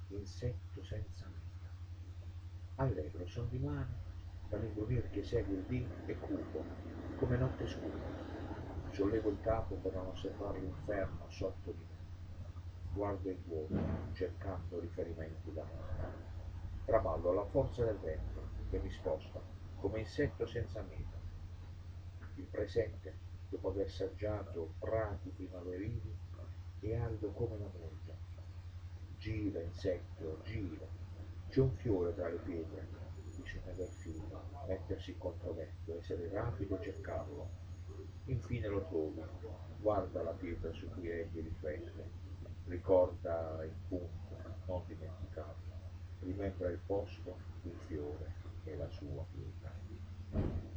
insetto senza meta. Allegro son di mano, dall'ingrugir che segue il dì è cupo, come notte scura. Sollevo il capo per non osservare l'inferno sotto di me. Guardo il vuoto, cercando riferimenti da lontano. Traballo alla forza del vento che mi sposta, come insetto senza meta. Il presente, dopo aver saggiato prati primaverili, è arido come la murgia. Gira, insetto, gira. C'è un fiore tra le pietre. Bisogna aver filo, mettersi in controvetto, essere rapido e cercarlo. Infine lo trovi. Guarda la pietra su cui egli riflette. Ricorda il punto, non dimenticarlo. Rimembra il posto, il fiore e la sua pietà.